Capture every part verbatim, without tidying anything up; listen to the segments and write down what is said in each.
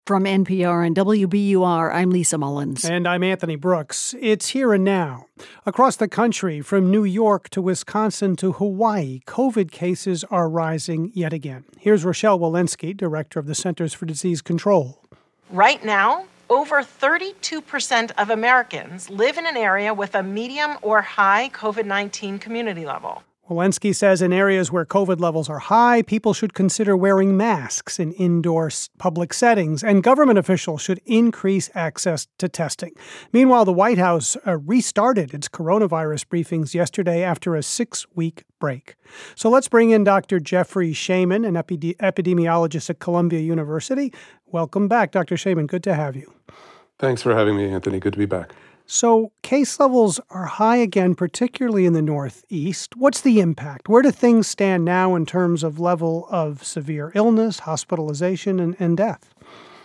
From N P R and W B U R, I'm Lisa Mullins. And I'm Anthony Brooks. It's here and now. Across the country, from New York to Wisconsin to Hawaii, COVID cases are rising yet again. Here's Rochelle Walensky, director of the Centers for Disease Control. Right now, over thirty-two percent of Americans live in an area with a medium or high COVID nineteen community level. Walensky says in areas where COVID levels are high, people should consider wearing masks in indoor public settings, and government officials should increase access to testing. Meanwhile, the White House uh, restarted its coronavirus briefings yesterday after a six-week break. So let's bring in Doctor Jeffrey Shaman, an epide- epidemiologist at Columbia University. Welcome back, Doctor Shaman. Good to have you. Thanks for having me, Anthony. Good to be back. So case levels are high again, particularly in the Northeast. What's the impact? Where do things stand now in terms of level of severe illness, hospitalization, and, and death?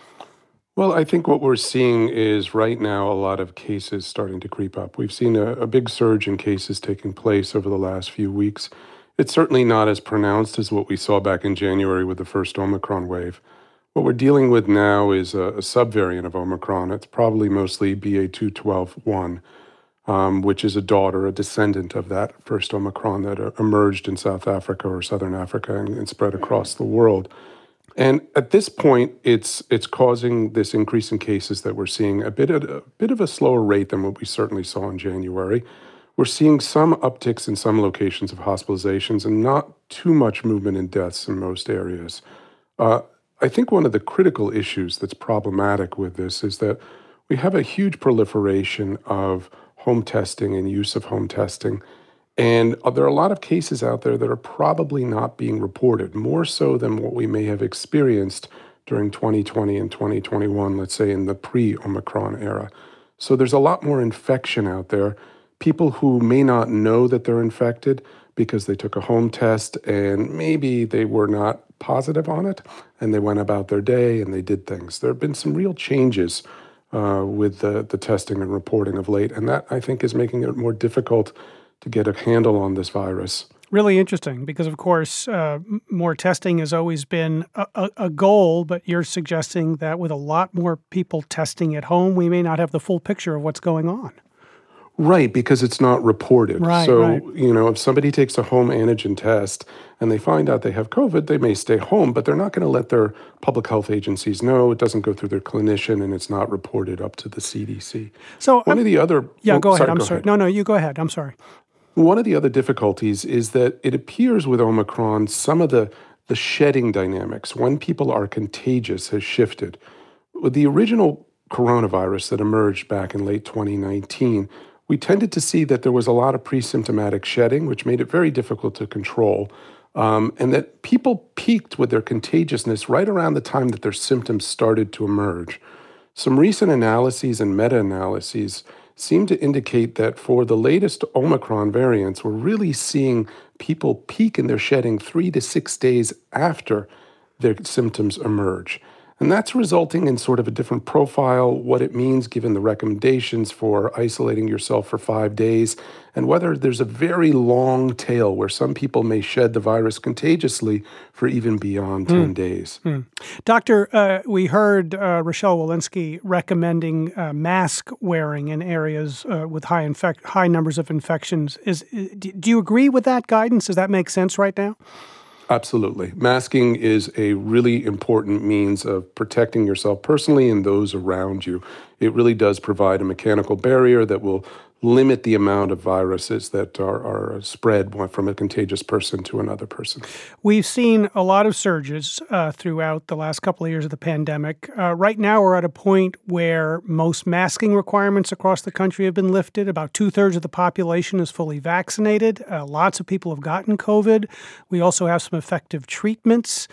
Well, I think what we're seeing is right now a lot of cases starting to creep up. We've seen a, a big surge in cases taking place over the last few weeks. It's certainly not as pronounced as what we saw back in January with the first Omicron wave. What we're dealing with now is a, a subvariant of Omicron. It's probably mostly B A two twelve one, um, which is a daughter, a descendant of that first Omicron that uh, emerged in South Africa or Southern Africa and, and spread across the world. And at this point, it's it's causing this increase in cases that we're seeing a bit at a bit of a slower rate than what we certainly saw in January. We're seeing some upticks in some locations of hospitalizations and not too much movement in deaths in most areas. Uh, I think one of the critical issues that's problematic with this is that we have a huge proliferation of home testing and use of home testing. And there are a lot of cases out there that are probably not being reported, more so than what we may have experienced during twenty twenty and twenty twenty-one, let's say in the pre-Omicron era. So there's a lot more infection out there. People who may not know that they're infected because they took a home test and maybe they were not positive on it and they went about their day and they did things. There have been some real changes uh, with the, the testing and reporting of late, and that I think is making it more difficult to get a handle on this virus. Really interesting because, of course, uh, more testing has always been a, a, a goal, but you're suggesting that with a lot more people testing at home, we may not have the full picture of what's going on. Right, because it's not reported. Right, so, right. you know, if somebody takes a home antigen test and they find out they have COVID, they may stay home, but they're not going to let their public health agencies know. It doesn't go through their clinician and it's not reported up to the C D C. So one I'm, of the other... Yeah, oh, go ahead. sorry, I'm go sorry. Ahead. No, no, you go ahead. I'm sorry. One of the other difficulties is that it appears with Omicron, some of the, the shedding dynamics, when people are contagious, has shifted. With the original coronavirus that emerged back in late twenty nineteen, we tended to see that there was a lot of pre-symptomatic shedding, which made it very difficult to control, um, and that people peaked with their contagiousness right around the time that their symptoms started to emerge. Some recent analyses and meta-analyses seem to indicate that for the latest Omicron variants, we're really seeing people peak in their shedding three to six days after their symptoms emerge. And that's resulting in sort of a different profile, what it means given the recommendations for isolating yourself for five days, and whether there's a very long tail where some people may shed the virus contagiously for even beyond ten mm. days. Mm. Doctor, uh, we heard uh, Rochelle Walensky recommending uh, mask wearing in areas uh, with high infect high numbers of infections. Is do you agree with that guidance? Does that make sense right now? Absolutely. Masking is a really important means of protecting yourself personally and those around you. It really does provide a mechanical barrier that will limit the amount of viruses that are, are spread from a contagious person to another person. We've seen a lot of surges uh, throughout the last couple of years of the pandemic. Uh, right now, we're at a point where most masking requirements across the country have been lifted. About two-thirds of the population is fully vaccinated. Uh, lots of people have gotten COVID. We also have some effective treatments.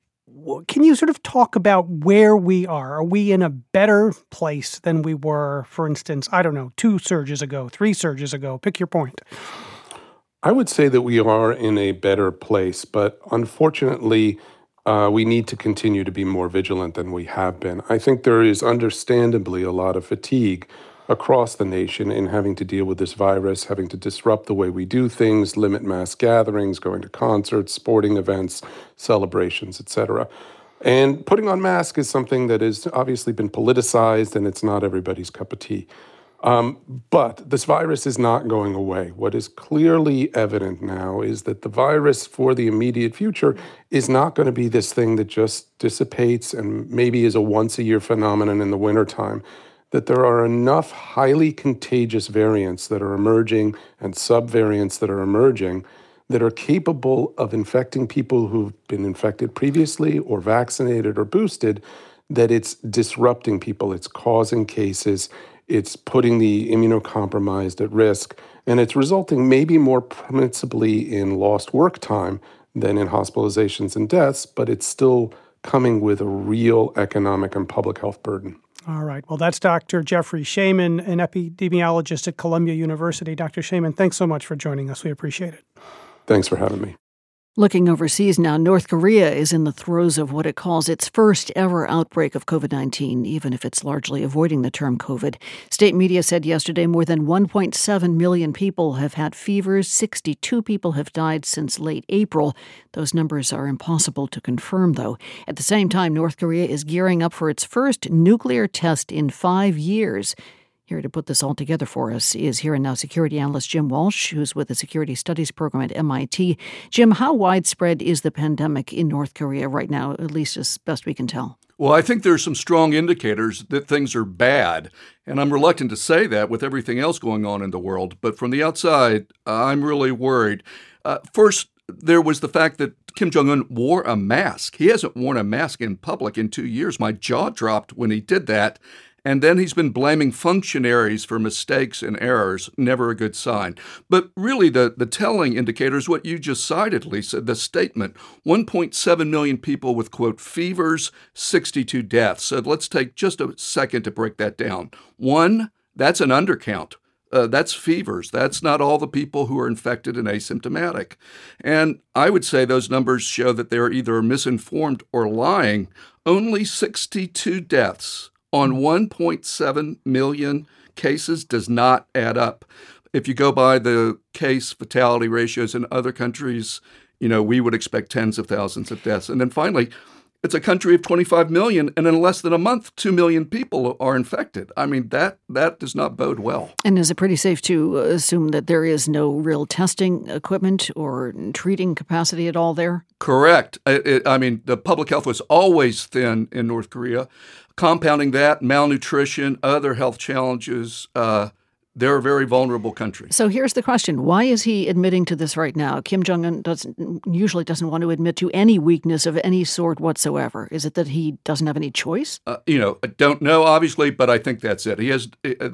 Can you sort of talk about where we are? Are we in a better place than we were, for instance, I don't know, two surges ago, three surges ago? Pick your point. I would say that we are in a better place, but unfortunately, uh, we need to continue to be more vigilant than we have been. I think there is understandably a lot of fatigue across the nation in having to deal with this virus, having to disrupt the way we do things, limit mass gatherings, going to concerts, sporting events, celebrations, et cetera. And putting on masks is something that has obviously been politicized, and it's not everybody's cup of tea. Um, but this virus is not going away. What is clearly evident now is that the virus for the immediate future is not going to be this thing that just dissipates and maybe is a once-a-year phenomenon in the wintertime, that there are enough highly contagious variants that are emerging and subvariants that are emerging that are capable of infecting people who've been infected previously or vaccinated or boosted, that it's disrupting people, it's causing cases, it's putting the immunocompromised at risk, and it's resulting maybe more principally in lost work time than in hospitalizations and deaths, but it's still coming with a real economic and public health burden. All right. Well, that's Doctor Jeffrey Shaman, an epidemiologist at Columbia University. Doctor Shaman, thanks so much for joining us. We appreciate it. Thanks for having me. Looking overseas now, North Korea is in the throes of what it calls its first ever outbreak of covid nineteen, even if it's largely avoiding the term COVID. State media said yesterday more than one point seven million people have had fevers. sixty-two people have died since late April. Those numbers are impossible to confirm, though. At the same time, North Korea is gearing up for its first nuclear test in five years. Here to put this all together for us is Here and Now security analyst Jim Walsh, who's with the Security Studies program at M I T. Jim, how widespread is the pandemic in North Korea right now, at least as best we can tell? Well, I think there's some strong indicators that things are bad, and I'm reluctant to say that with everything else going on in the world. But from the outside, I'm really worried. Uh, first, there was the fact that Kim Jong-un wore a mask. He hasn't worn a mask in public in two years. My jaw dropped when he did that. And then he's been blaming functionaries for mistakes and errors, never a good sign. But really the, the telling indicator is what you just cited, Lisa, the statement. one point seven million people with, quote, fevers, sixty-two deaths. So let's take just a second to break that down. One, that's an undercount. Uh, that's fevers. That's not all the people who are infected and asymptomatic. And I would say those numbers show that they're either misinformed or lying. Only sixty-two deaths on one point seven million cases does not add up. If you go by the case fatality ratios in other countries, you know, we would expect tens of thousands of deaths. And then finally, it's a country of twenty-five million, and in less than a month, two million people are infected. I mean, that that does not bode well. And is it pretty safe to assume that there is no real testing equipment or treating capacity at all there? Correct. It, it, I mean, the public health was always thin in North Korea. Compounding that, malnutrition, other health challenges, uh, they're a very vulnerable country. So here's the question. Why is he admitting to this right now? Kim Jong-un doesn't usually doesn't want to admit to any weakness of any sort whatsoever. Is it that he doesn't have any choice? Uh, you know, I don't know, obviously, but I think that's it. He has.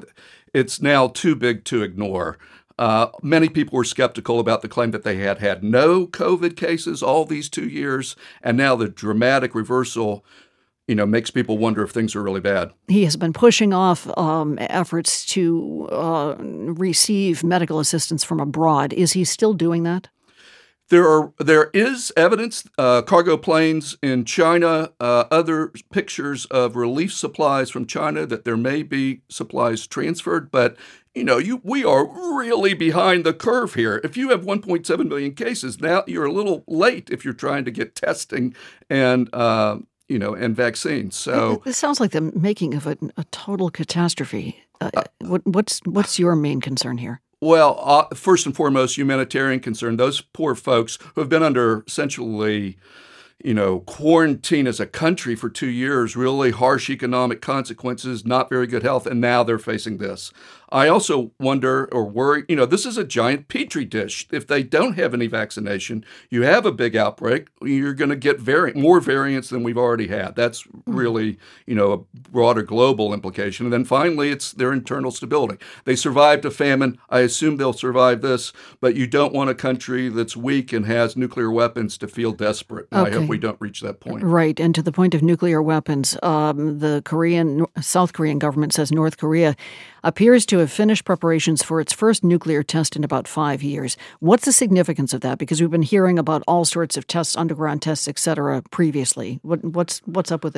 It's now too big to ignore. Uh, many people were skeptical about the claim that they had had no COVID cases all these two years, and now the dramatic reversal, you know, makes people wonder if things are really bad. He has been pushing off um, efforts to uh, receive medical assistance from abroad. Is he still doing that? There are there is evidence, uh, cargo planes in China, uh, other pictures of relief supplies from China, that there may be supplies transferred. But, you know, you we are really behind the curve here. If you have one point seven million cases, now you're a little late if you're trying to get testing and uh, you know, and vaccines. So this sounds like the making of a, a total catastrophe. Uh, what, what's what's your main concern here? Well, uh, first and foremost, humanitarian concern. Those poor folks who have been under essentially, you know, quarantine as a country for two years, really harsh economic consequences, not very good health, and now they're facing this. I also wonder or worry, you know, this is a giant petri dish. If they don't have any vaccination, you have a big outbreak, you're going to get vari- more variants than we've already had. That's really, you know, a broader global implication. And then finally, it's their internal stability. They survived a famine. I assume they'll survive this, but you don't want a country that's weak and has nuclear weapons to feel desperate. And okay. I hope we don't reach that point. Right. And to the point of nuclear weapons, um, the Korean, South Korean government says North Korea appears to have finished preparations for its first nuclear test in about five years. What's the significance of that? Because we've been hearing about all sorts of tests, underground tests, et cetera, previously. What, what's what's up with this?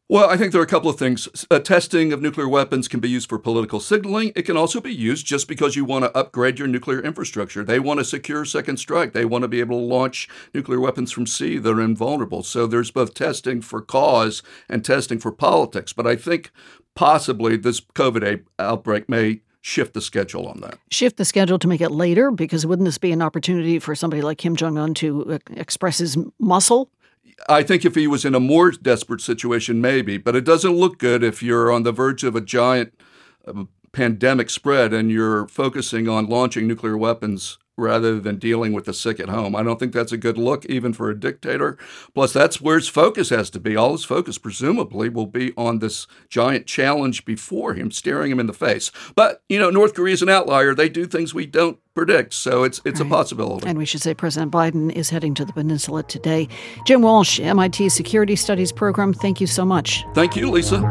Well, I think there are a couple of things. Uh, testing of nuclear weapons can be used for political signaling. It can also be used just because you want to upgrade your nuclear infrastructure. They want a secure second strike. They want to be able to launch nuclear weapons from sea that are invulnerable. So there's both testing for cause and testing for politics. But I think possibly this COVID outbreak may shift the schedule on that. Shift the schedule to make it later? Because wouldn't this be an opportunity for somebody like Kim Jong-un to uh, express his muscle? I think if he was in a more desperate situation, maybe. But it doesn't look good if you're on the verge of a giant uh, pandemic spread and you're focusing on launching nuclear weapons rather than dealing with the sick at home. I don't think that's a good look, even for a dictator. Plus, that's where his focus has to be. All his focus, presumably, will be on this giant challenge before him, staring him in the face. But, you know, North Korea is an outlier. They do things we don't predict, so it's it's right. a possibility. And we should say President Biden is heading to the peninsula today. Jim Walsh, M I T Security Studies Program, thank you so much. Thank you, Lisa.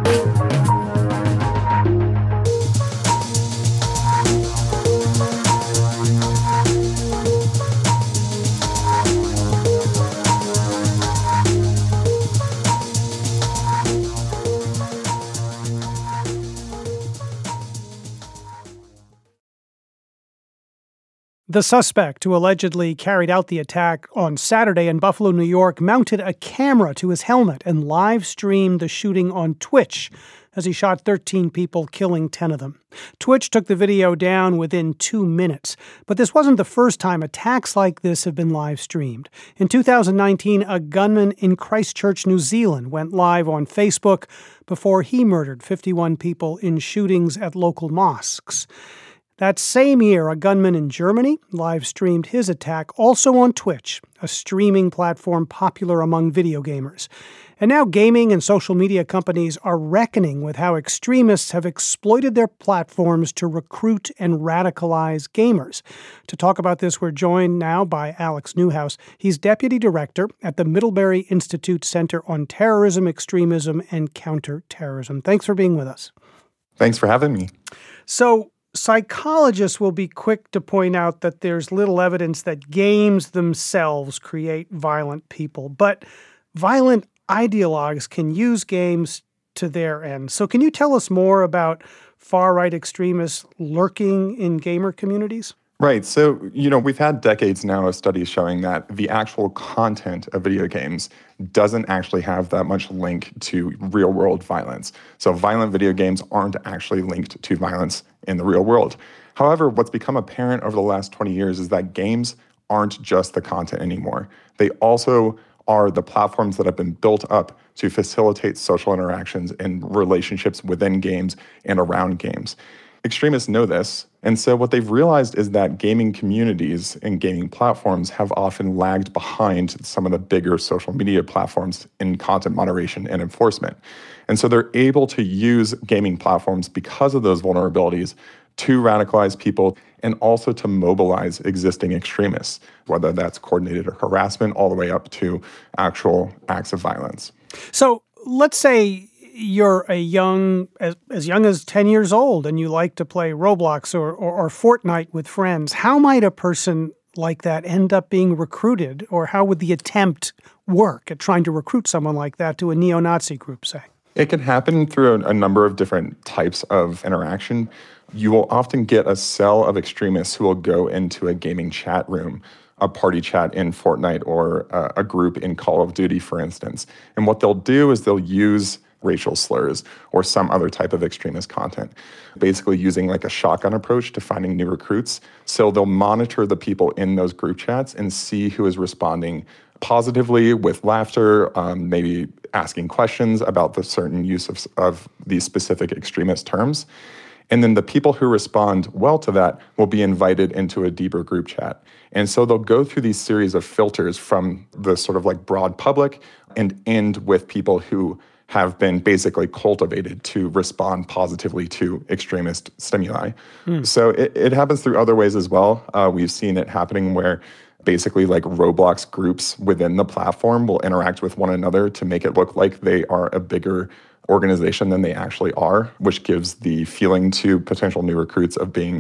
The suspect who allegedly carried out the attack on Saturday in Buffalo, New York, mounted a camera to his helmet and live streamed the shooting on Twitch as he shot thirteen people, killing ten of them. Twitch took the video down within two minutes. But this wasn't the first time attacks like this have been live streamed. In two thousand nineteen, a gunman in Christchurch, New Zealand, went live on Facebook before he murdered fifty-one people in shootings at local mosques. That same year, a gunman in Germany live-streamed his attack also on Twitch, a streaming platform popular among video gamers. And now gaming and social media companies are reckoning with how extremists have exploited their platforms to recruit and radicalize gamers. To talk about this, we're joined now by Alex Newhouse. He's Deputy Director at the Middlebury Institute Center on Terrorism, Extremism, and Counterterrorism. Thanks for being with us. Thanks for having me. So, psychologists will be quick to point out that there's little evidence that games themselves create violent people, but violent ideologues can use games to their end. So can you tell us more about far-right extremists lurking in gamer communities? Right. So, you know, we've had decades now of studies showing that the actual content of video games doesn't actually have that much link to real-world violence. So violent video games aren't actually linked to violence in the real world. However, what's become apparent over the last twenty years is that games aren't just the content anymore. They also are the platforms that have been built up to facilitate social interactions and relationships within games and around games. Extremists know this, and so what they've realized is that gaming communities and gaming platforms have often lagged behind some of the bigger social media platforms in content moderation and enforcement. And so they're able to use gaming platforms because of those vulnerabilities to radicalize people and also to mobilize existing extremists, whether that's coordinated harassment all the way up to actual acts of violence. So let's say you're a young, as, as young as ten years old, and you like to play Roblox or, or, or Fortnite with friends. How might a person like that end up being recruited, or how would the attempt work at trying to recruit someone like that to a neo-Nazi group, say? It can happen through a, a number of different types of interaction. You will often get a cell of extremists who will go into a gaming chat room, a party chat in Fortnite, or a, a group in Call of Duty, for instance. And what they'll do is they'll use racial slurs or some other type of extremist content, basically using like a shotgun approach to finding new recruits. So they'll monitor the people in those group chats and see who is responding positively with laughter, um, maybe asking questions about the certain use of, of these specific extremist terms. And then the people who respond well to that will be invited into a deeper group chat. And so they'll go through these series of filters from the sort of like broad public and end with people who have been basically cultivated to respond positively to extremist stimuli. Mm. So it, it happens through other ways as well. Uh, we've seen it happening where basically like Roblox groups within the platform will interact with one another to make it look like they are a bigger organization than they actually are, which gives the feeling to potential new recruits of being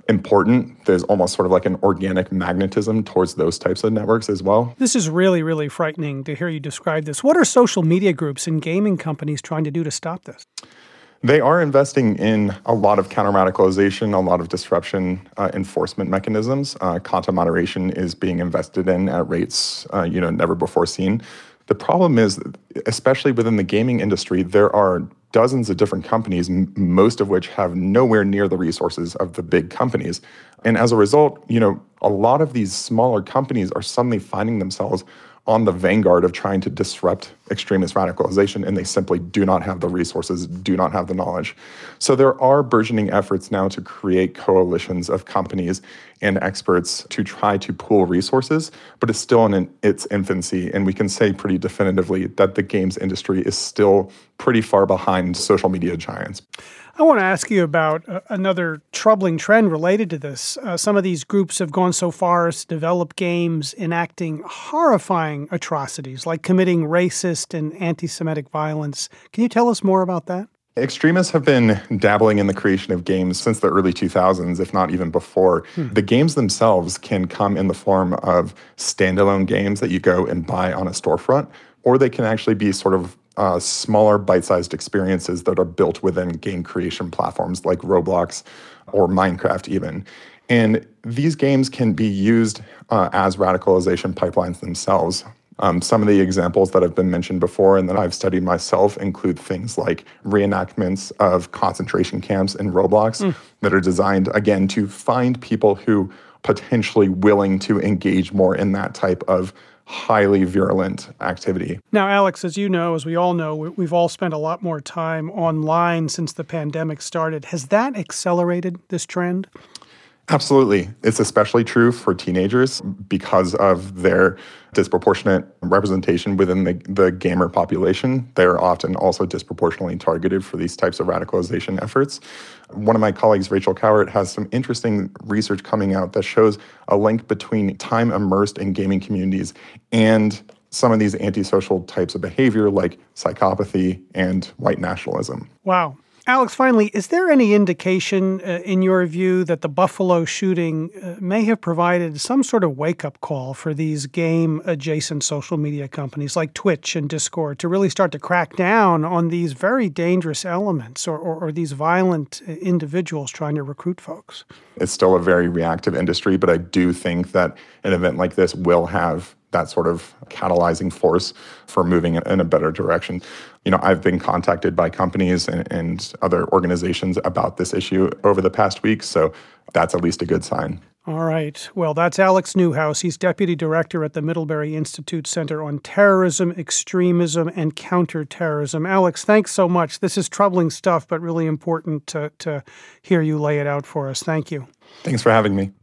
important. There's almost sort of like an organic magnetism towards those types of networks as well. This is really, really frightening to hear you describe this. What are social media groups and gaming companies trying to do to stop this? They are investing in a lot of counter-radicalization, a lot of disruption uh, enforcement mechanisms. Uh, content moderation is being invested in at rates uh, you know, never before seen. The problem is, especially within the gaming industry, there are dozens of different companies, m- most of which have nowhere near the resources of the big companies. And as a result, you know, a lot of these smaller companies are suddenly finding themselves on the vanguard of trying to disrupt extremist radicalization, and they simply do not have the resources, do not have the knowledge. So there are burgeoning efforts now to create coalitions of companies and experts to try to pool resources, but it's still in its infancy, and we can say pretty definitively that the games industry is still pretty far behind social media giants. I want to ask you about uh, another troubling trend related to this. Uh, some of these groups have gone so far as to develop games enacting horrifying atrocities, like committing racist and anti-Semitic violence. Can you tell us more about that? Extremists have been dabbling in the creation of games since the early two thousands, if not even before. Hmm. The games themselves can come in the form of standalone games that you go and buy on a storefront, or they can actually be sort of Uh, smaller bite-sized experiences that are built within game creation platforms like Roblox or Minecraft even. And these games can be used uh, as radicalization pipelines themselves. Um, some of the examples that have been mentioned before and that I've studied myself include things like reenactments of concentration camps in Roblox mm. that are designed, again, to find people who potentially willing to engage more in that type of highly virulent activity. Now, Alex, as you know, as we all know, we've all spent a lot more time online since the pandemic started. Has that accelerated this trend? Absolutely. It's especially true for teenagers because of their disproportionate representation within the, the gamer population. They're often also disproportionately targeted for these types of radicalization efforts. One of my colleagues, Rachel Cowart, has some interesting research coming out that shows a link between time immersed in gaming communities and some of these antisocial types of behavior like psychopathy and white nationalism. Wow. Alex, finally, is there any indication, uh, in your view, that the Buffalo shooting uh, may have provided some sort of wake-up call for these game-adjacent social media companies like Twitch and Discord to really start to crack down on these very dangerous elements or, or, or these violent individuals trying to recruit folks? It's still a very reactive industry, but I do think that an event like this will have that sort of catalyzing force for moving in a better direction. You know, I've been contacted by companies and, and other organizations about this issue over the past week, so that's at least a good sign. All right. Well, that's Alex Newhouse. He's Deputy Director at the Middlebury Institute Center on Terrorism, Extremism, and Counterterrorism. Alex, thanks so much. This is troubling stuff, but really important to, to hear you lay it out for us. Thank you. Thanks for having me.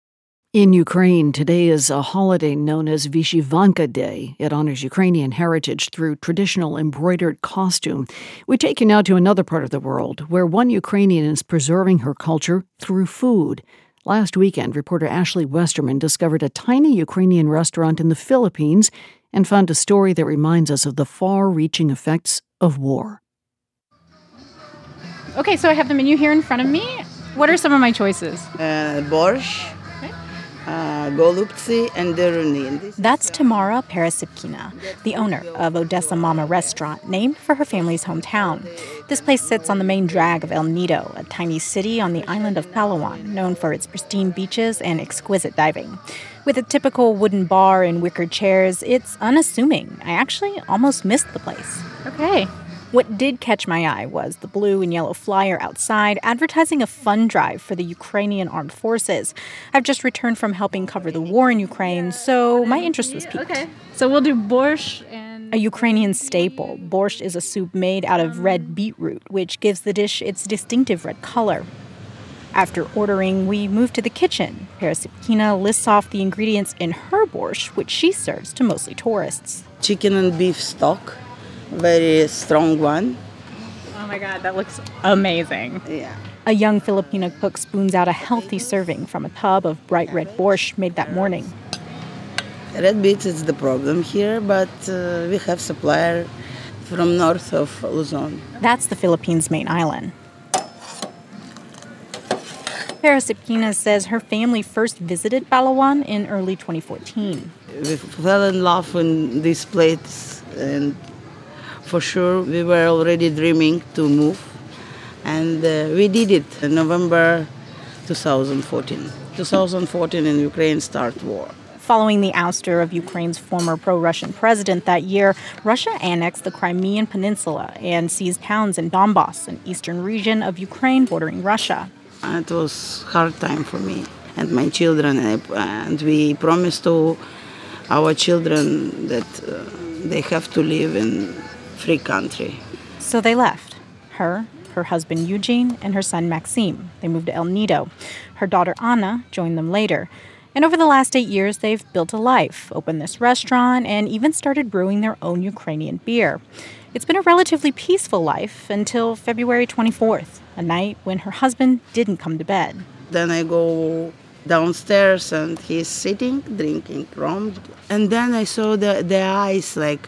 In Ukraine, today is a holiday known as Vyshyvanka Day. It honors Ukrainian heritage through traditional embroidered costume. We take you now to another part of the world, where one Ukrainian is preserving her culture through food. Last weekend, reporter Ashley Westerman discovered a tiny Ukrainian restaurant in the Philippines and found a story that reminds us of the far-reaching effects of war. Okay, so I have the menu here in front of me. What are some of my choices? Uh, borscht. Uh, golubtsi and derunin. That's Tamara Peresipkina, the owner of Odessa Mama Restaurant, named for her family's hometown. This place sits on the main drag of El Nido, a tiny city on the island of Palawan, known for its pristine beaches and exquisite diving. With a typical wooden bar and wicker chairs, it's unassuming. I actually almost missed the place. Okay. What did catch my eye was the blue and yellow flyer outside advertising a fund drive for the Ukrainian armed forces. I've just returned from helping cover the war in Ukraine, so my interest was piqued. Okay, so we'll do borscht and... A Ukrainian staple. Borscht is a soup made out of red beetroot, which gives the dish its distinctive red color. After ordering, we move to the kitchen. Peresipkina lists off the ingredients in her borscht, which she serves to mostly tourists. Chicken and beef stock. Very strong one. Oh my God, that looks amazing. Yeah. A young Filipino cook spoons out a healthy serving from a tub of bright red borscht made that morning. Red beet is the problem here, but uh, we have supplier from north of Luzon. That's the Philippines' main island. Peresipkina says her family first visited Palawan in early twenty fourteen. We fell in love in this place, and for sure we were already dreaming to move, and uh, we did it in November twenty fourteen. twenty fourteen in Ukraine started war. Following the ouster of Ukraine's former pro-Russian president that year, Russia annexed the Crimean Peninsula and seized towns in Donbass, an eastern region of Ukraine bordering Russia. It was a hard time for me and my children, and we promised to our children that uh, they have to live in free country. So they left. Her, her husband Eugene, and her son Maxim. They moved to El Nido. Her daughter Anna joined them later. And over the last eight years, they've built a life, opened this restaurant, and even started brewing their own Ukrainian beer. It's been a relatively peaceful life until February twenty-fourth, a night when her husband didn't come to bed. Then I go downstairs and he's sitting, drinking rum. And then I saw the, the eyes like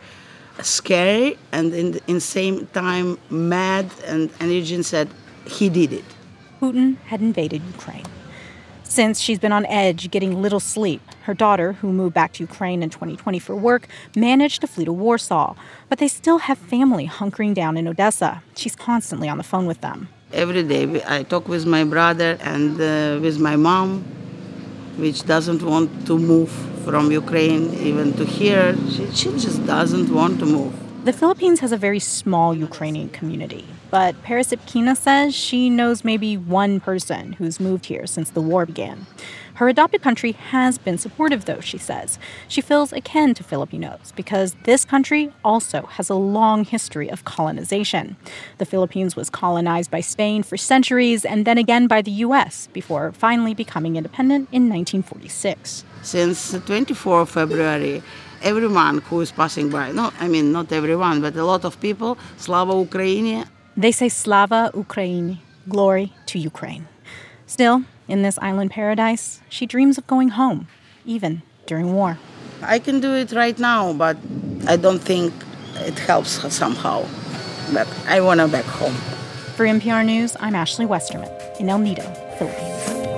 scary and in the in same time mad. And, and Eugene said, he did it. Putin had invaded Ukraine. Since she's been on edge, getting little sleep, her daughter, who moved back to Ukraine in twenty twenty for work, managed to flee to Warsaw. But they still have family hunkering down in Odessa. She's constantly on the phone with them. Every day I talk with my brother and uh, with my mom, which doesn't want to move from Ukraine even to here. She, she just doesn't want to move. The Philippines has a very small Ukrainian community, but Peresipkina says she knows maybe one person who's moved here since the war began. Her adopted country has been supportive, though, she says. She feels akin to Filipinos because this country also has a long history of colonization. The Philippines was colonized by Spain for centuries and then again by the U S before finally becoming independent in nineteen forty-six. Since the twenty-fourth of February, everyone who is passing by, no, I mean, not everyone, but a lot of people, Slava Ukraini. They say Slava Ukraini, glory to Ukraine. Still, in this island paradise, she dreams of going home, even during war. I can do it right now, but I don't think it helps somehow. But I want to back home. For N P R News, I'm Ashley Westerman in El Nido, Philippines.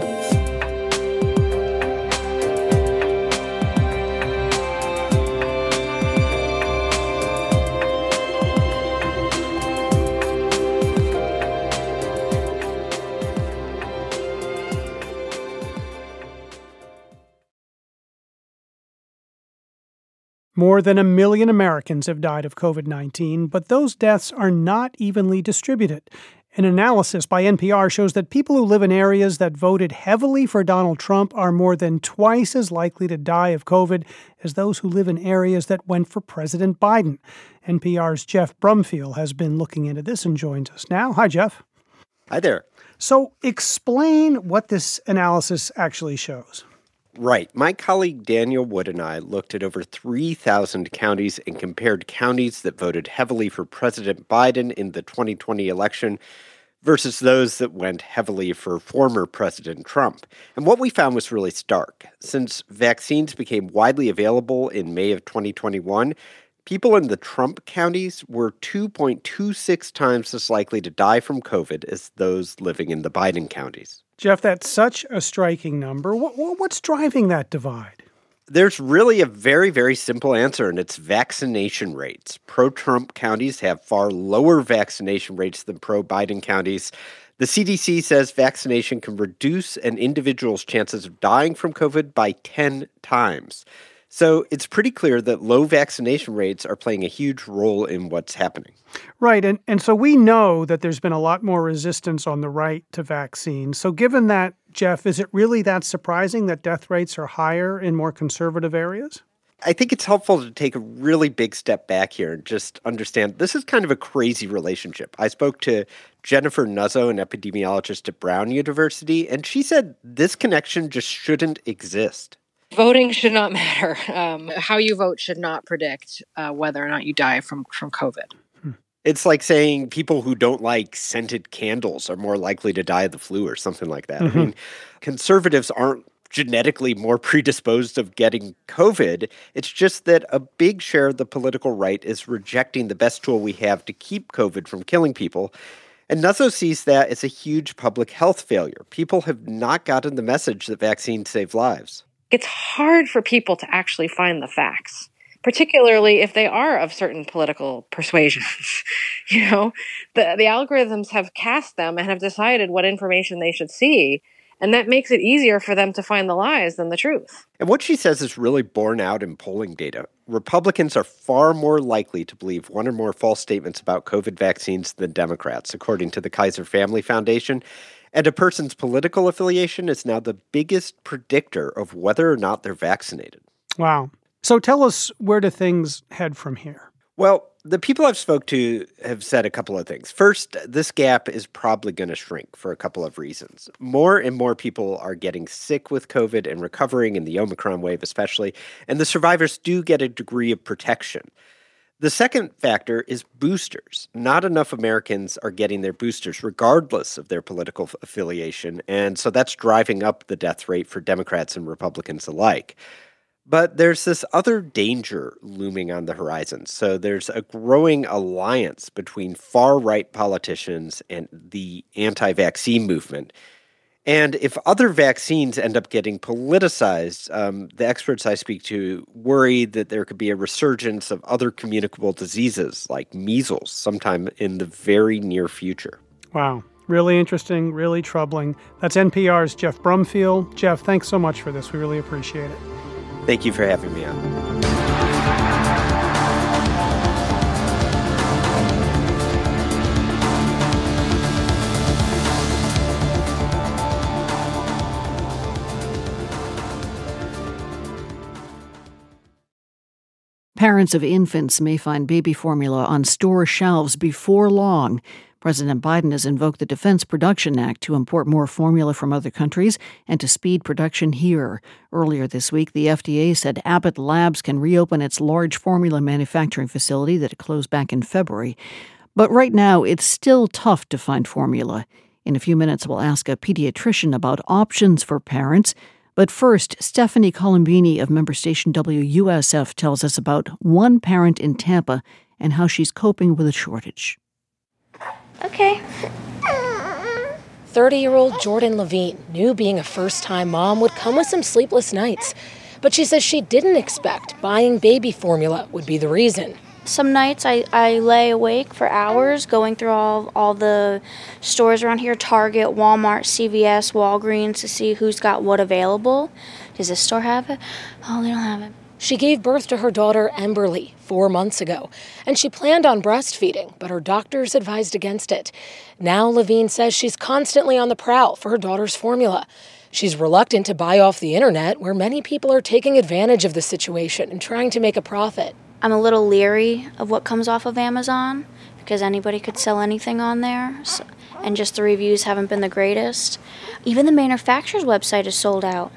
More than a million Americans have died of covid nineteen, but those deaths are not evenly distributed. An analysis by N P R shows that people who live in areas that voted heavily for Donald Trump are more than twice as likely to die of COVID as those who live in areas that went for President Biden. N P R's Jeff Brumfield has been looking into this and joins us now. Hi, Jeff. Hi there. So explain what this analysis actually shows. Right. My colleague Daniel Wood and I looked at over three thousand counties and compared counties that voted heavily for President Biden in the twenty twenty election versus those that went heavily for former President Trump. And what we found was really stark. Since vaccines became widely available in May of twenty twenty-one, people in the Trump counties were two point two six times as likely to die from COVID as those living in the Biden counties. Jeff, that's such a striking number. What, what's driving that divide? There's really a very, very simple answer, and it's vaccination rates. Pro-Trump counties have far lower vaccination rates than pro-Biden counties. The C D C says vaccination can reduce an individual's chances of dying from COVID by ten times. So it's pretty clear that low vaccination rates are playing a huge role in what's happening. Right. And, and so we know that there's been a lot more resistance on the right to vaccines. So given that, Jeff, is it really that surprising that death rates are higher in more conservative areas? I think it's helpful to take a really big step back here and just understand this is kind of a crazy relationship. I spoke to Jennifer Nuzzo, an epidemiologist at Brown University, and she said this connection just shouldn't exist. Voting should not matter. Um, how you vote should not predict uh, whether or not you die from, from COVID. It's like saying people who don't like scented candles are more likely to die of the flu or something like that. Mm-hmm. I mean, conservatives aren't genetically more predisposed of getting COVID. It's just that a big share of the political right is rejecting the best tool we have to keep COVID from killing people. And Nuzzo sees that as a huge public health failure. People have not gotten the message that vaccines save lives. It's hard for people to actually find the facts, particularly if they are of certain political persuasions. you know, the, the algorithms have cast them and have decided what information they should see, and that makes it easier for them to find the lies than the truth. And what she says is really borne out in polling data. Republicans are far more likely to believe one or more false statements about COVID vaccines than Democrats, according to the Kaiser Family Foundation. And a person's political affiliation is now the biggest predictor of whether or not they're vaccinated. Wow. So tell us, where do things head from here? Well, the people I've spoke to have said a couple of things. First, this gap is probably going to shrink for a couple of reasons. More and more people are getting sick with COVID and recovering, in the Omicron wave especially, and the survivors do get a degree of protection. The second factor is boosters. Not enough Americans are getting their boosters regardless of their political affiliation, and so that's driving up the death rate for Democrats and Republicans alike. But there's this other danger looming on the horizon. So there's a growing alliance between far-right politicians and the anti-vaccine movement. And if other vaccines end up getting politicized, um, the experts I speak to worry that there could be a resurgence of other communicable diseases like measles sometime in the very near future. Wow. Really interesting, really troubling. That's N P R's Jeff Brumfiel. Jeff, thanks so much for this. We really appreciate it. Thank you for having me on. Parents of infants may find baby formula on store shelves before long. President Biden has invoked the Defense Production Act to import more formula from other countries and to speed production here. Earlier this week, the F D A said Abbott Labs can reopen its large formula manufacturing facility that it closed back in February. But right now, it's still tough to find formula. In a few minutes, we'll ask a pediatrician about options for parents. But first, Stephanie Colombini of member station W U S F tells us about one parent in Tampa and how she's coping with a shortage. Okay. thirty-year-old Jordan Levine knew being a first-time mom would come with some sleepless nights. But she says she didn't expect buying baby formula would be the reason. Some nights I, I lay awake for hours going through all, all the stores around here, Target, Walmart, C V S, Walgreens, to see who's got what available. Does this store have it? Oh, they don't have it. She gave birth to her daughter, Emberly, four months ago, and she planned on breastfeeding, but her doctors advised against it. Now Levine says she's constantly on the prowl for her daughter's formula. She's reluctant to buy off the internet, where many people are taking advantage of the situation and trying to make a profit. I'm a little leery of what comes off of Amazon because anybody could sell anything on there, so, and just the reviews haven't been the greatest. Even the manufacturer's website is sold out.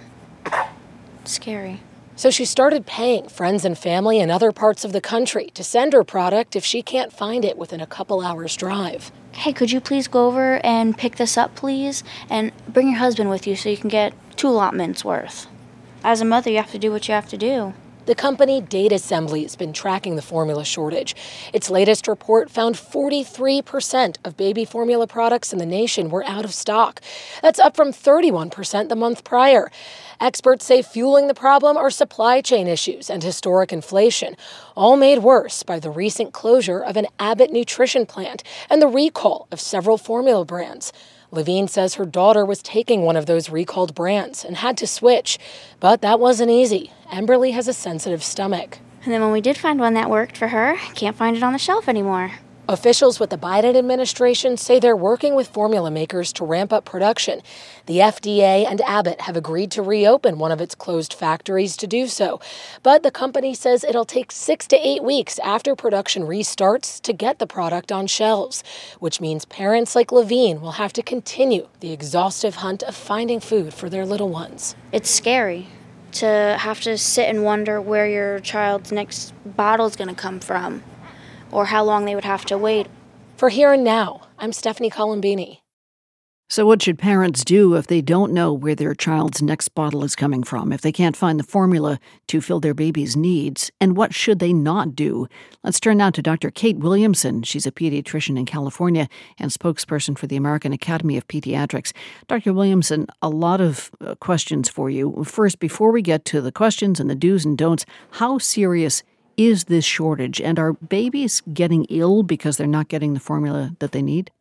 Scary. So she started paying friends and family in other parts of the country to send her product if she can't find it within a couple hours' drive. Hey, could you please go over and pick this up, please? And bring your husband with you so you can get two allotments worth. As a mother, you have to do what you have to do. The company Date Assembly has been tracking the formula shortage. Its latest report found forty-three percent of baby formula products in the nation were out of stock. That's up from thirty-one percent the month prior. Experts say fueling the problem are supply chain issues and historic inflation, all made worse by the recent closure of an Abbott nutrition plant and the recall of several formula brands. Levine says her daughter was taking one of those recalled brands and had to switch. But that wasn't easy. Emberly has a sensitive stomach. And then when we did find one that worked for her, can't find it on the shelf anymore. Officials with the Biden administration say they're working with formula makers to ramp up production. The F D A and Abbott have agreed to reopen one of its closed factories to do so. But the company says it'll take six to eight weeks after production restarts to get the product on shelves, which means parents like Levine will have to continue the exhaustive hunt of finding food for their little ones. It's scary to have to sit and wonder where your child's next bottle is going to come from, or how long they would have to wait. For Here and Now, I'm Stephanie Colombini. So what should parents do if they don't know where their child's next bottle is coming from, if they can't find the formula to fill their baby's needs? And what should they not do? Let's turn now to Doctor Kate Williamson. She's a pediatrician in California and spokesperson for the American Academy of Pediatrics. Doctor Williamson, a lot of uh, questions for you. First, before we get to the questions and the do's and don'ts, how serious is this shortage? And are babies getting ill because they're not getting the formula that they need?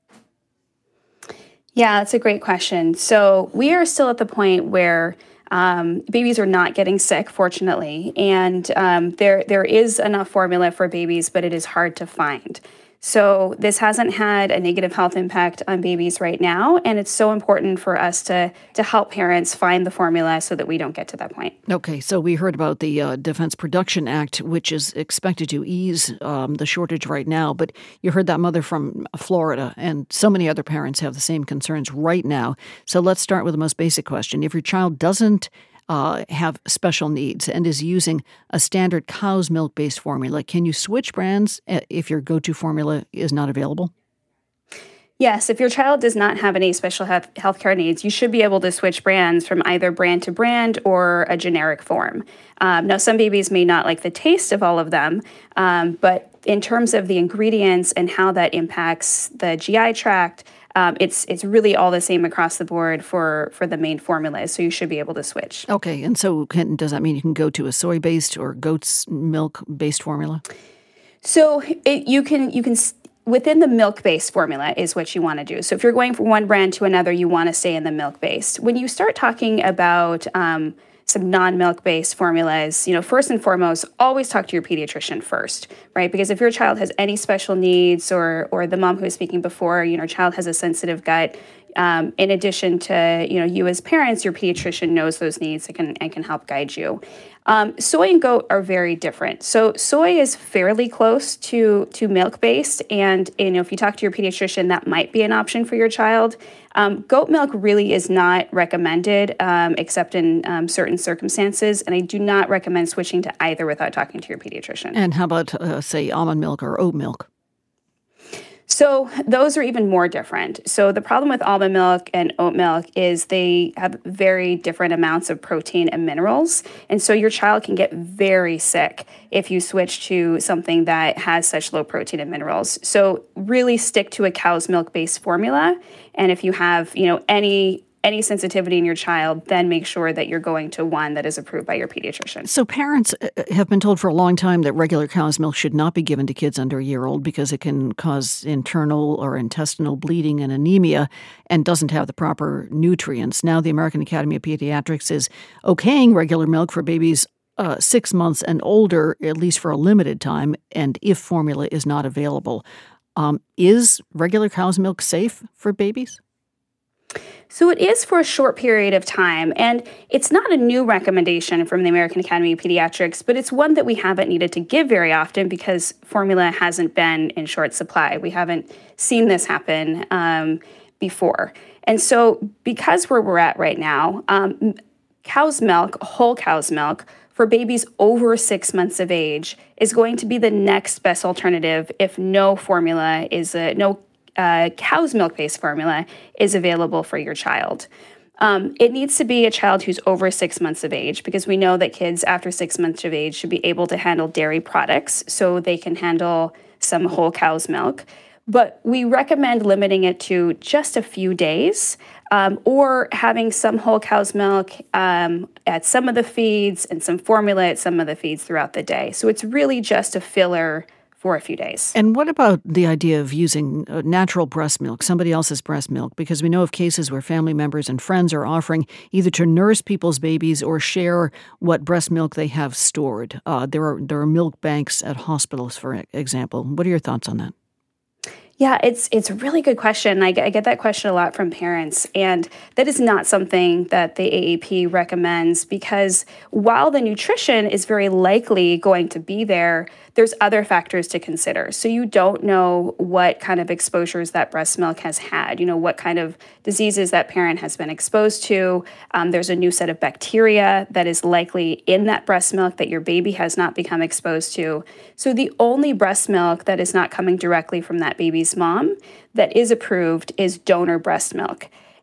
Yeah, that's a great question. So we are still at the point where um, babies are not getting sick, fortunately, and um, there there is enough formula for babies, but it is hard to find. So this hasn't had a negative health impact on babies right now, and it's so important for us to to help parents find the formula so that we don't get to that point. Okay, so we heard about the uh, Defense Production Act, which is expected to ease um, the shortage right now, but you heard that mother from Florida, and so many other parents have the same concerns right now. So let's start with the most basic question. If your child doesn't Uh, have special needs and is using a standard cow's milk-based formula, can you switch brands if your go-to formula is not available? Yes, if your child does not have any special health healthcare needs, you should be able to switch brands from either brand to brand or a generic form. Um, now, some babies may not like the taste of all of them, um, but in terms of the ingredients and how that impacts the G I tract, Um, it's it's really all the same across the board for, for the main formulas, so you should be able to switch. Okay, and so can, does that mean you can go to a soy-based or goat's milk-based formula? So it, you can you can within the milk-based formula is what you want to do. So if you're going from one brand to another, you want to stay in the milk-based. When you start talking about um, some non-milk-based formulas, you know, first and foremost, always talk to your pediatrician first, right? Because if your child has any special needs, or or the mom who was speaking before, you know, child has a sensitive gut, um, in addition to, you know, you as parents, your pediatrician knows those needs and can and can help guide you. Um, soy and goat are very different. So soy is fairly close to to milk-based, and you know, if you talk to your pediatrician, that might be an option for your child. Um, goat milk really is not recommended, um, except in um, certain circumstances, and I do not recommend switching to either without talking to your pediatrician. And how about, uh, say, almond milk or oat milk? So those are even more different. So the problem with almond milk and oat milk is they have very different amounts of protein and minerals. And so your child can get very sick if you switch to something that has such low protein and minerals. So really stick to a cow's milk-based formula. And if you have, you know, any any sensitivity in your child, then make sure that you're going to one that is approved by your pediatrician. So parents have been told for a long time that regular cow's milk should not be given to kids under a year old because it can cause internal or intestinal bleeding and anemia and doesn't have the proper nutrients. Now the American Academy of Pediatrics is okaying regular milk for babies uh, six months and older, at least for a limited time, and if formula is not available. Um, is regular cow's milk safe for babies? So it is for a short period of time, and it's not a new recommendation from the American Academy of Pediatrics, but it's one that we haven't needed to give very often because formula hasn't been in short supply. We haven't seen this happen um, before. And so because where we're at right now, um, cow's milk, whole cow's milk, for babies over six months of age is going to be the next best alternative if no formula is a, no Uh, cow's milk-based formula is available for your child. Um, it needs to be a child who's over six months of age because we know that kids after six months of age should be able to handle dairy products, so they can handle some whole cow's milk. But we recommend limiting it to just a few days um, or having some whole cow's milk um, at some of the feeds and some formula at some of the feeds throughout the day. So it's really just a filler for a few days. And what about the idea of using uh, natural breast milk, somebody else's breast milk? Because we know of cases where family members and friends are offering either to nurse people's babies or share what breast milk they have stored. Uh, there are there are milk banks at hospitals, for example. What are your thoughts on that? Yeah, it's it's a really good question. I get, I get that question a lot from parents, and that is not something that the A A P recommends because while the nutrition is very likely going to be there, there's other factors to consider. So you don't know what kind of exposures that breast milk has had, you know, what kind of diseases that parent has been exposed to. Um, there's a new set of bacteria that is likely in that breast milk that your baby has not become exposed to. So the only breast milk that is not coming directly from that baby's mom that is approved is donor breast milk.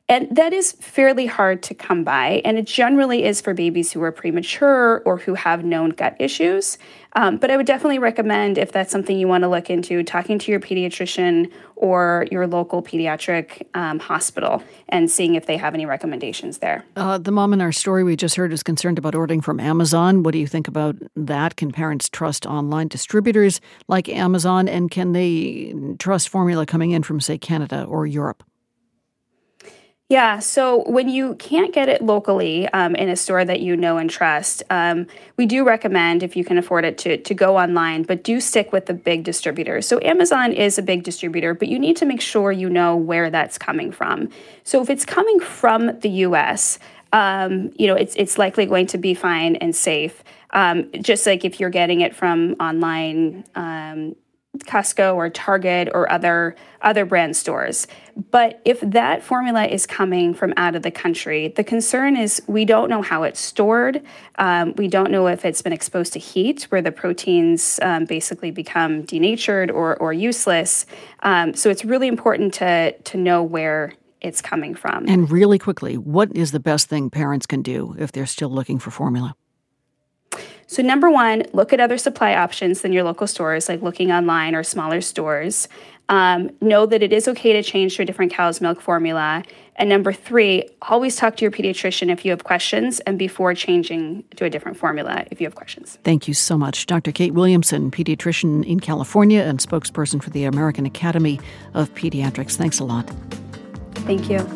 And that is fairly hard to come by, and it generally is for babies who are premature or who have known gut issues. Um, but I would definitely recommend, if that's something you want to look into, talking to your pediatrician or your local pediatric um, hospital and seeing if they have any recommendations there. Uh, the mom in our story we just heard is concerned about ordering from Amazon. What do you think about that? Can parents trust online distributors like Amazon, and can they trust formula coming in from, say, Canada or Europe? Yeah, so when you can't get it locally um, in a store that you know and trust, um, we do recommend, if you can afford it, to, to go online, but do stick with the big distributors. So Amazon is a big distributor, but you need to make sure you know where that's coming from. So if it's coming from the U S, um, you know, it's it's likely going to be fine and safe. Um, just like if you're getting it from online, um, Costco or Target or other other brand stores. But if that formula is coming from out of the country, the concern is we don't know how it's stored. Um, we don't know if it's been exposed to heat, where the proteins um, basically become denatured or, or useless. Um, so it's really important to to know where it's coming from. And really quickly, what is the best thing parents can do if they're still looking for formula? So number one, look at other supply options than your local stores, like looking online or smaller stores. Um, know that it is okay to change to a different cow's milk formula. And number three, always talk to your pediatrician if you have questions, and before changing to a different formula if you have questions. Thank you so much. Doctor Kate Williamson, pediatrician in California and spokesperson for the American Academy of Pediatrics. Thanks a lot. Thank you.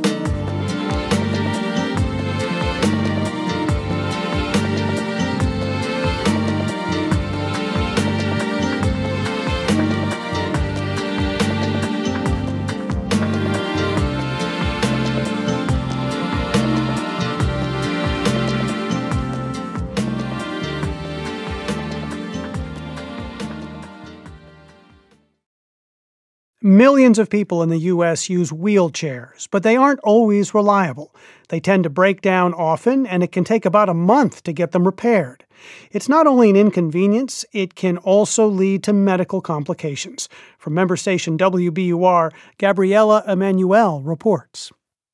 Millions of people in the U S use wheelchairs, but they aren't always reliable. They tend to break down often, and it can take about a month to get them repaired. It's not only an inconvenience, it can also lead to medical complications. From member station W B U R, Gabriella Emanuel reports.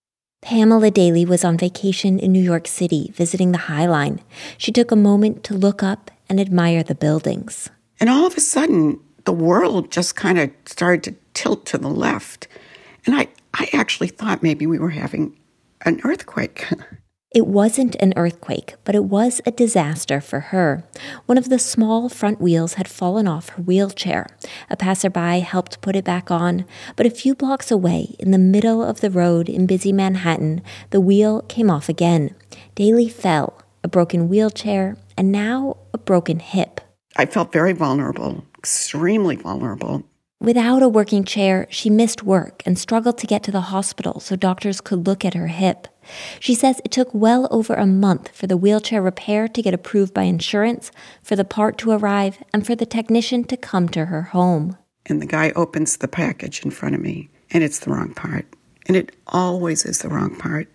Pamela Daly was on vacation in New York City visiting the High Line. She took a moment to look up and admire the buildings. And all of a sudden, the world just kind of started to tilt to the left. And I, I actually thought maybe we were having an earthquake. It wasn't an earthquake, but it was a disaster for her. One of the small front wheels had fallen off her wheelchair. A passerby helped put it back on, but a few blocks away, in the middle of the road in busy Manhattan, the wheel came off again. Daly fell, a broken wheelchair, and now a broken hip. I felt very vulnerable, extremely vulnerable. Without a working chair, she missed work and struggled to get to the hospital so doctors could look at her hip. She says it took well over a month for the wheelchair repair to get approved by insurance, for the part to arrive, and for the technician to come to her home. And the guy opens the package in front of me, and it's the wrong part. And it always is the wrong part.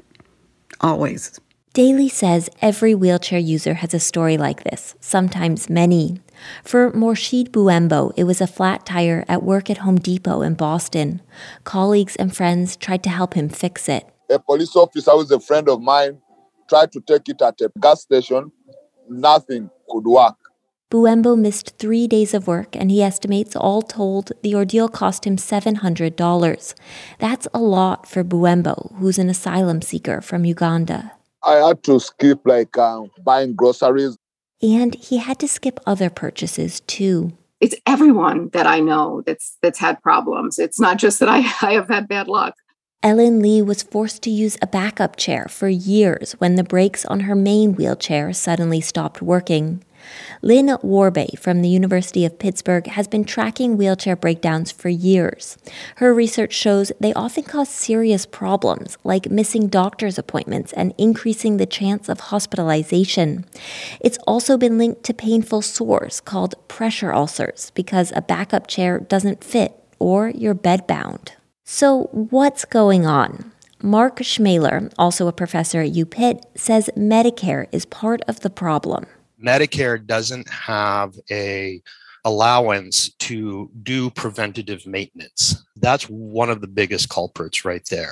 Always. Daly says every wheelchair user has a story like this, sometimes many. For Morsheed Buembo, it was a flat tire at work at Home Depot in Boston. Colleagues and friends tried to help him fix it. A police officer who is a friend of mine tried to take it at a gas station. Nothing could work. Buembo missed three days of work, and he estimates all told the ordeal cost him seven hundred dollars. That's a lot for Buembo, who's an asylum seeker from Uganda. I had to skip like uh, buying groceries. And he had to skip other purchases, too. It's everyone that I know that's that's had problems. It's not just that I, I have had bad luck. Ellen Lee was forced to use a backup chair for years when the brakes on her main wheelchair suddenly stopped working. Lynn Warbay from the University of Pittsburgh has been tracking wheelchair breakdowns for years. Her research shows they often cause serious problems, like missing doctor's appointments and increasing the chance of hospitalization. It's also been linked to painful sores called pressure ulcers because a backup chair doesn't fit or you're bedbound. So what's going on? Mark Schmaler, also a professor at UPitt, says Medicare is part of the problem. Medicare doesn't have a allowance to do preventative maintenance. That's one of the biggest culprits right there.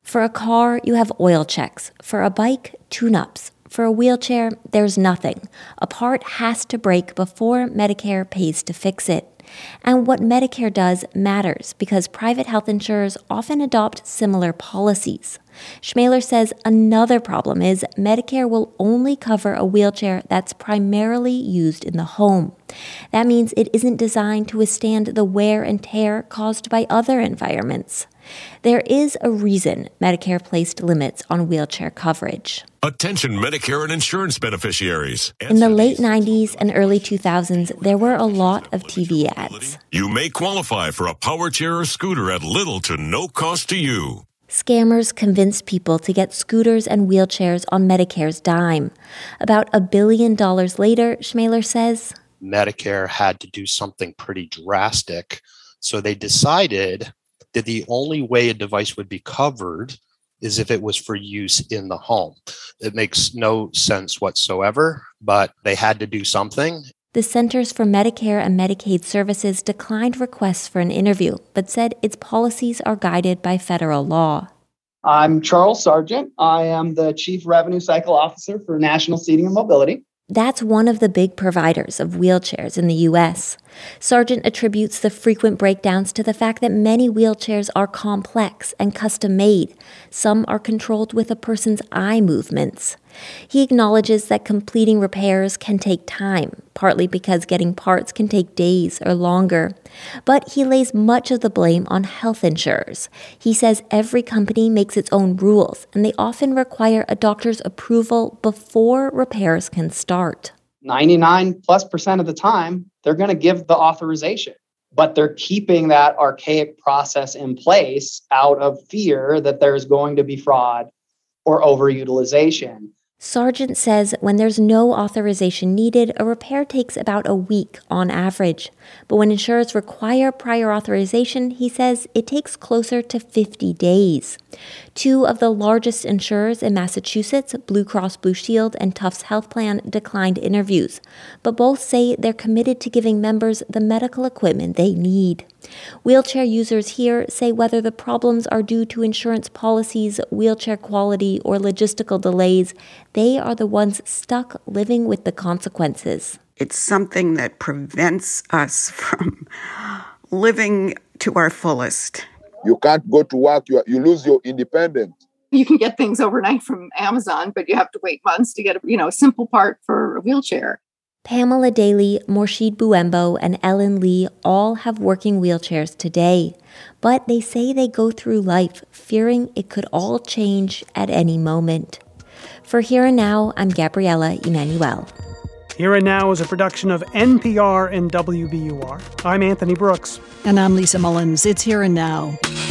For a car, you have oil checks. For a bike, tune-ups. For a wheelchair, there's nothing. A part has to break before Medicare pays to fix it. And what Medicare does matters because private health insurers often adopt similar policies. Schmaler says another problem is Medicare will only cover a wheelchair that's primarily used in the home. That means it isn't designed to withstand the wear and tear caused by other environments. There is a reason Medicare placed limits on wheelchair coverage. Attention Medicare and insurance beneficiaries. In the late nineties and early two thousands, there were a lot of T V ads. You may qualify for a power chair or scooter at little to no cost to you. Scammers convinced people to get scooters and wheelchairs on Medicare's dime. About a billion dollars later, Schmaler says, Medicare had to do something pretty drastic. So they decided that the only way a device would be covered is if it was for use in the home. It makes no sense whatsoever, but they had to do something. The Centers for Medicare and Medicaid Services declined requests for an interview, but said its policies are guided by federal law. I'm Charles Sargent. I am the Chief Revenue Cycle Officer for National Seating and Mobility. That's one of the big providers of wheelchairs in the U S. Sargent attributes the frequent breakdowns to the fact that many wheelchairs are complex and custom-made. Some are controlled with a person's eye movements. He acknowledges that completing repairs can take time, partly because getting parts can take days or longer. But he lays much of the blame on health insurers. He says every company makes its own rules, and they often require a doctor's approval before repairs can start. ninety-nine plus percent of the time, they're going to give the authorization, but they're keeping that archaic process in place out of fear that there's going to be fraud or overutilization. Sargent says when there's no authorization needed, a repair takes about a week on average. But when insurers require prior authorization, he says it takes closer to fifty days. Two of the largest insurers in Massachusetts, Blue Cross Blue Shield and Tufts Health Plan, declined interviews, but both say they're committed to giving members the medical equipment they need. Wheelchair users here say whether the problems are due to insurance policies, wheelchair quality, or logistical delays, they are the ones stuck living with the consequences. It's something that prevents us from living to our fullest. You can't go to work, you, you lose your independence. You can get things overnight from Amazon, but you have to wait months to get a, you know, a simple part for a wheelchair. Pamela Daly, Morsheed Buembo, and Ellen Lee all have working wheelchairs today, but they say they go through life fearing it could all change at any moment. For Here and Now, I'm Gabriella Emanuel. Here and Now is a production of N P R and W B U R. I'm Anthony Brooks. And I'm Lisa Mullins. It's Here and Now.